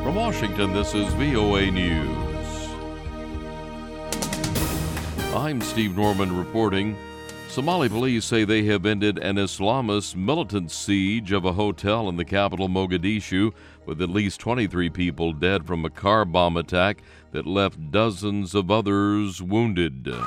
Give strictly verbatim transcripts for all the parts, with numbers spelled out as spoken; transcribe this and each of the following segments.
From Washington, this is V O A News. I'm Steve Norman reporting. Somali police say they have ended an Islamist militant siege of a hotel in the capital Mogadishu, with at least twenty-three people dead from a car bomb attack that left dozens of others wounded. The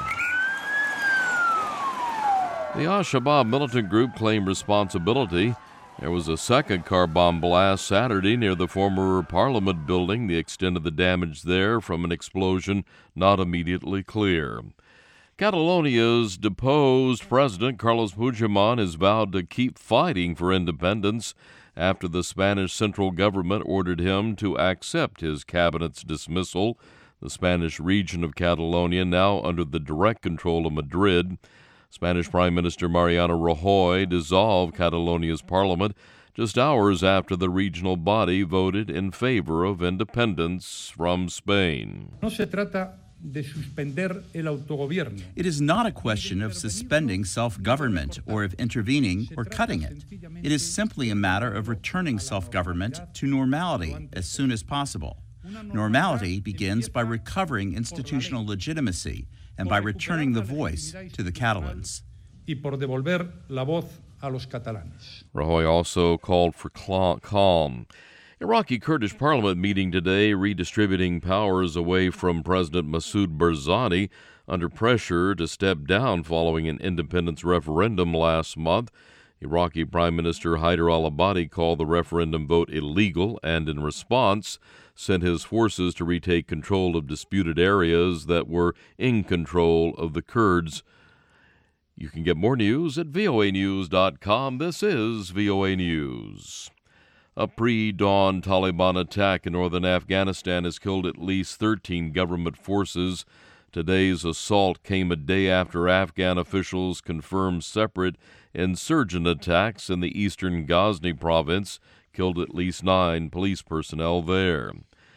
Al-Shabaab militant group claimed responsibility. There was a second car bomb blast Saturday near the former Parliament building. The extent of the damage there from an explosion not immediately clear. Catalonia's deposed president, Carlos Puigdemont, has vowed to keep fighting for independence after the Spanish central government ordered him to accept his cabinet's dismissal. The Spanish region of Catalonia, now under the direct control of Madrid. Spanish Prime Minister Mariano Rajoy dissolved Catalonia's parliament just hours after the regional body voted in favor of independence from Spain. No se trata de suspender el autogobierno. It is not a question of suspending self-government or of intervening or cutting it. It is simply a matter of returning self-government to normality as soon as possible. Normality begins by recovering institutional legitimacy and by returning the voice to the Catalans. Y por devolver la voz a los catalanes. Rajoy also called for calm. Iraqi Kurdish parliament meeting today, redistributing powers away from President Masoud Barzani under pressure to step down following an independence referendum last month. Iraqi Prime Minister Haider al-Abadi called the referendum vote illegal and, in response, sent his forces to retake control of disputed areas that were in control of the Kurds. You can get more news at V O A news dot com. This is V O A News. A pre-dawn Taliban attack in northern Afghanistan has killed at least thirteen government forces. Today's assault came a day after Afghan officials confirmed separate insurgent attacks in the eastern Ghazni province killed at least nine police personnel there.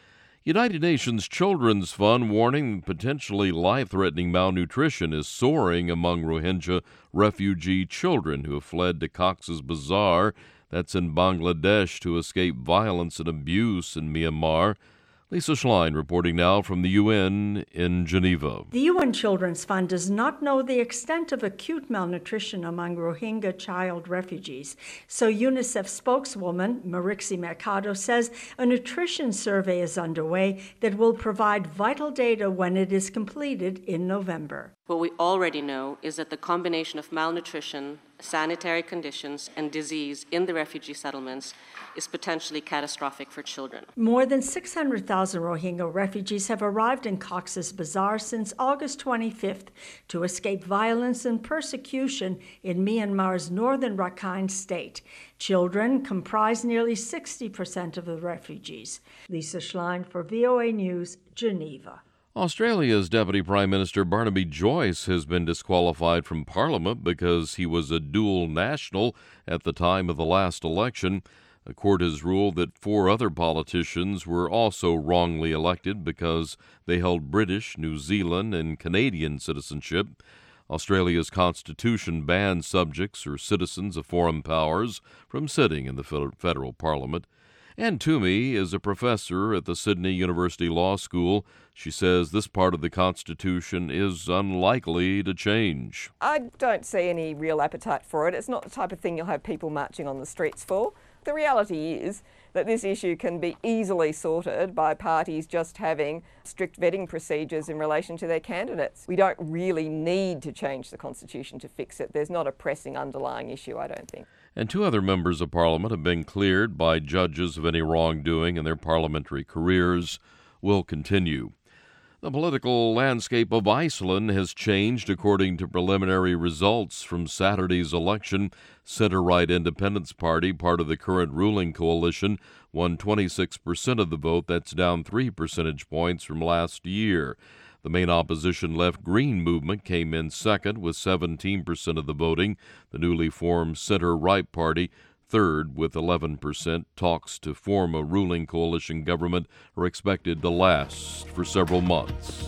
United Nations Children's Fund warning potentially life-threatening malnutrition is soaring among Rohingya refugee children who have fled to Cox's Bazar, that's in Bangladesh, to escape violence and abuse in Myanmar. Lisa Schlein reporting now from the U N in Geneva. The U N Children's Fund does not know the extent of acute malnutrition among Rohingya child refugees. So UNICEF spokeswoman Marixie Mercado says a nutrition survey is underway that will provide vital data when it is completed in November. What we already know is that the combination of malnutrition, sanitary conditions, and disease in the refugee settlements is potentially catastrophic for children. More than six hundred thousand Rohingya refugees have arrived in Cox's Bazar since August twenty-fifth to escape violence and persecution in Myanmar's northern Rakhine state. Children comprise nearly sixty percent of the refugees. Lisa Schlein for V O A News, Geneva. Australia's Deputy Prime Minister Barnaby Joyce has been disqualified from Parliament because he was a dual national at the time of the last election. A court has ruled that four other politicians were also wrongly elected because they held British, New Zealand, and Canadian citizenship. Australia's constitution bans subjects or citizens of foreign powers from sitting in the federal parliament. Ann Toomey is a professor at the Sydney University Law School. She says this part of the Constitution is unlikely to change. I don't see any real appetite for it. It's not the type of thing you'll have people marching on the streets for. The reality is that this issue can be easily sorted by parties just having strict vetting procedures in relation to their candidates. We don't really need to change the Constitution to fix it. There's not a pressing underlying issue, I don't think. And two other members of Parliament have been cleared by judges of any wrongdoing in their parliamentary careers. Will continue. The political landscape of Iceland has changed according to preliminary results from Saturday's election. Center-right Independence Party, part of the current ruling coalition, won twenty-six percent of the vote. That's down three percentage points from last year. The main opposition Left Green movement came in second with seventeen percent of the voting. The newly formed Center-Right Party third with eleven percent. Talks to form a ruling coalition government are expected to last for several months.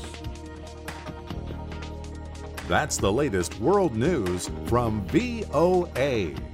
That's the latest world news from V O A.